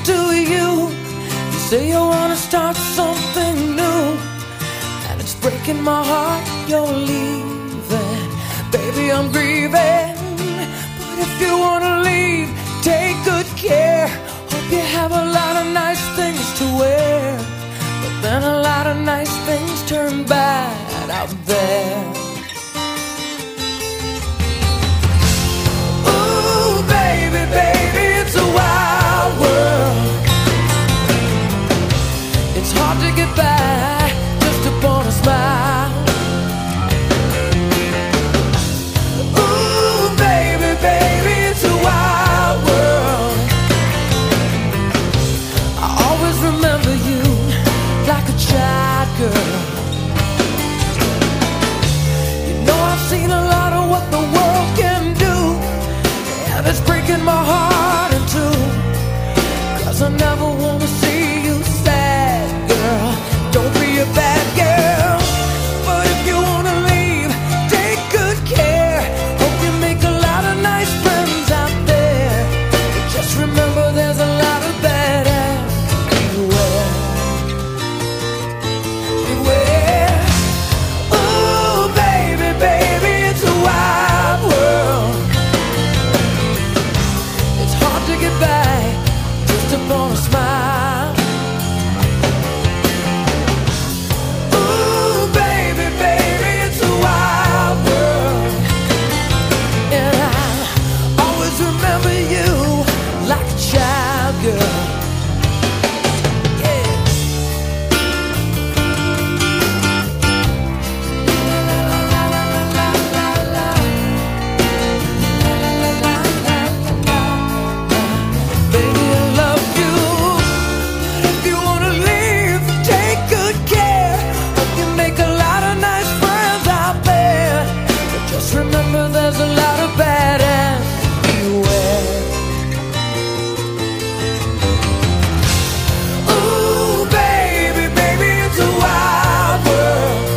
to you. You say you wanna start something new, and it's breaking my heart you're leaving. Baby, I'm grieving, but if you wanna leave, take good care. Hope you have a lot of nice things to wear, but then a lot of nice things turn bad out there. Ooh, baby, baby, it's a wild world. It's hard to get by just upon a smile. Ooh, baby, baby, it's a wild world. I always remember you like a child, girl. You know I've seen a lot of what the world can do, and it's breaking my heart in two, 'cause I never wanna see you sad, girl. Don't be a bad girl, but if you wanna leave, take good care. Hope you make a lot of nice friends out there, but just remember there's a lot of bad ass. Beware, beware. Ooh, baby, baby, it's a wild world. It's hard to get by just upon a smile. Ooh, baby, baby, it's a wild world, and I always remember you like a child, girl. Yeah. Baby, I love you, but if you wanna leave, take good care. Hope you make a lot of nice friends out there, but just remember there's a lot of bad and beware. Ooh, baby, baby, it's a wild world.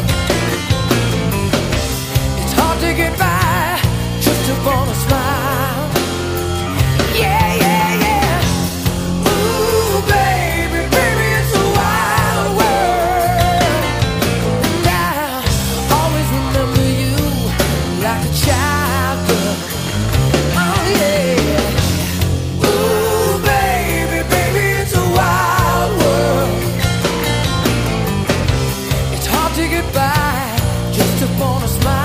It's hard to get by just upon a smile. Yeah, yeah, yeah. Ooh, baby, baby, it's a wild world. And I always remember you like a child, girl. Oh, yeah. Ooh, baby, baby, it's a wild world. It's hard to get by just upon a smile.